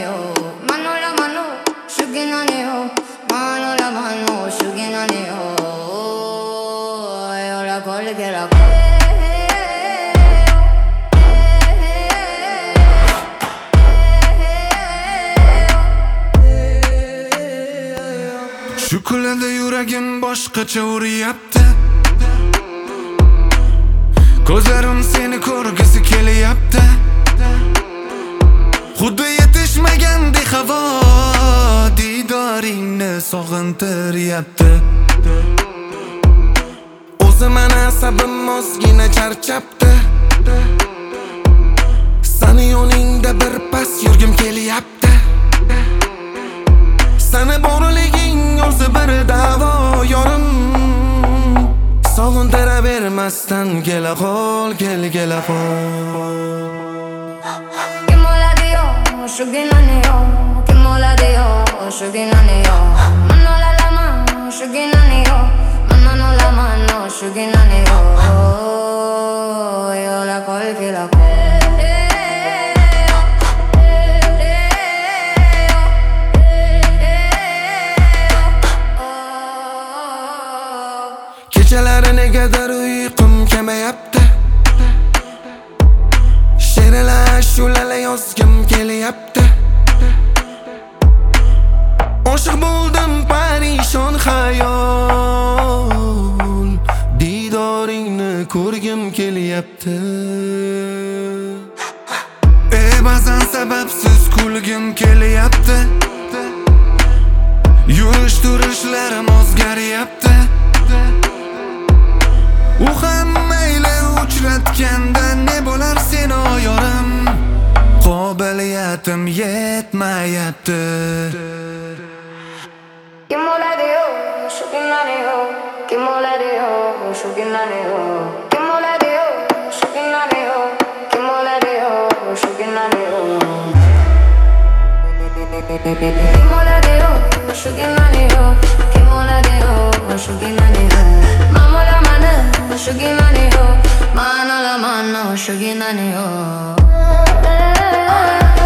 yo, mano la mano, shuginane yo, mano la mano, shuginane yo. Ora col che la Shu kunlarda yuragim boshqacha uryapti. Ko'zlarim seni ko'rgisi kelyapti. Xuddi yetishmagandek havo diydoringni sog'intiryapti. O'zi mana asabim ozgina charchabdi. Sani yoningda bir pas yurgim kelyapti. Sani borliging o'zi bir davo yorim. Sog'intira bermasdan kela qol, kela qol. Che mola di yo, shuginane yo, che mola di yo, shuginane yo. Mano la mano, shuginane yo, mano la mano, shuginane yo. Io la col che la Kechalari negadir uyqum kelmayapti. She'rlar ashulalar yozgim kelyapti. Oshiq bo'ldim parishon xayol, diydoringni ko'rgim kelyapti. Ba'zan sababsiz kulgim kelyapti. Yurish turishlarim o'zgaryapti. U ham mayli uchratganda ne bo'lar seni yorim. Qobiliyatim yetmayapti. Che mola di yo, shuginane yo, che mola di yo, shuginane yo. Che mola di yo, shuginane yo, che mola di yo, shuginane yo. Che mola di yo, shuginane yo, che mola di yo, shuginane yo. Mano la mano, shuginane yo, mano la mano, shuginane yo.